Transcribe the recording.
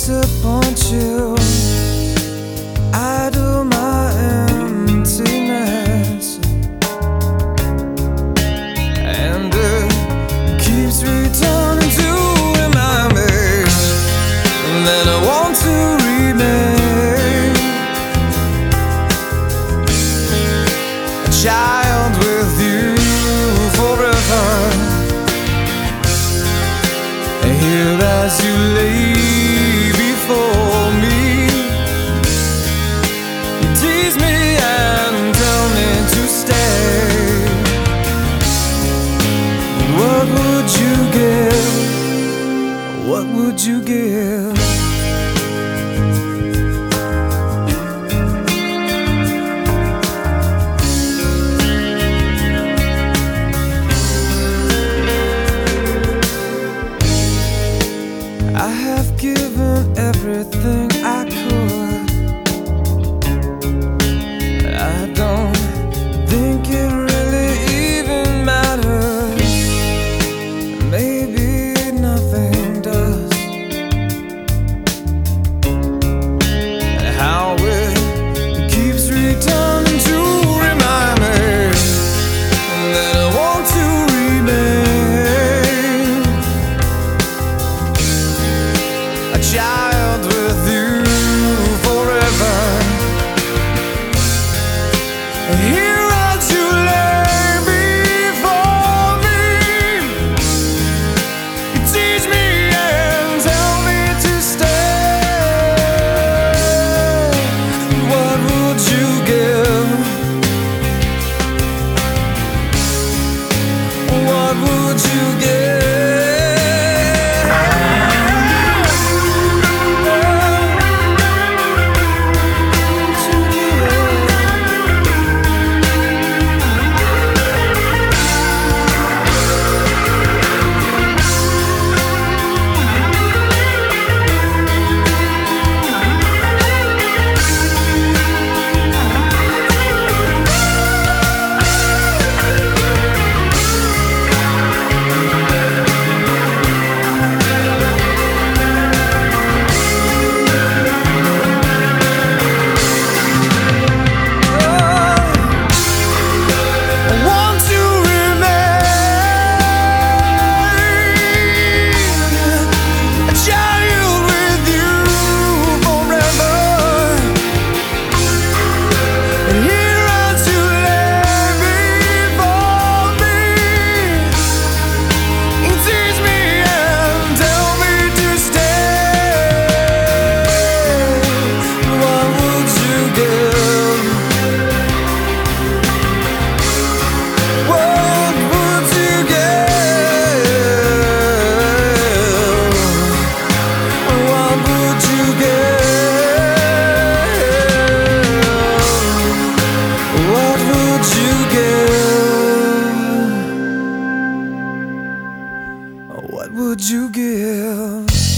disappoint you. Idle my emptiness, and it keeps returning to remind me that I want to remain a child with you forever. Here as you lay before me, you tease me and tell me to stay. What would you give? What would you give? I have given everything I could. I don't think it really even matters. Maybe nothing does. How it keeps returning to remind me that I want to remain a child with you forever. Here as you lay before me, you teach me and tell me to stay. What would you give? What would you give? What would you give?